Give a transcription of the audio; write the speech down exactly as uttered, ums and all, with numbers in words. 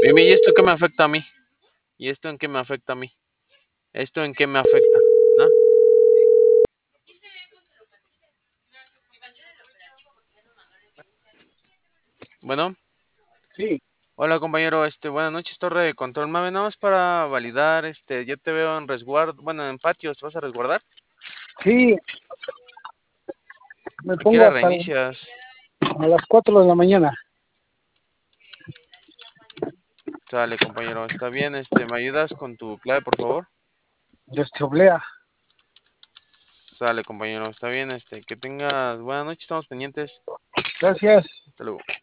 Dime, ¿y esto qué me afecta a mí? ¿Y esto en qué me afecta a mí? ¿Esto en qué me afecta? ¿No? Bueno, Sí, hola compañero, este, buenas noches, torre de control. Mame, nada más para validar, este, ya te veo en resguardo, bueno, en patios, ¿te vas a resguardar? sí, me ¿A qué pongo hora hasta reinicias? a las cuatro de la mañana. Sale, compañero, está bien, este, ¿me ayudas con tu clave, por favor? Desde Oblea. Sale, compañero, está bien, este, que tengas buenas noches, estamos pendientes. Gracias. Hasta luego.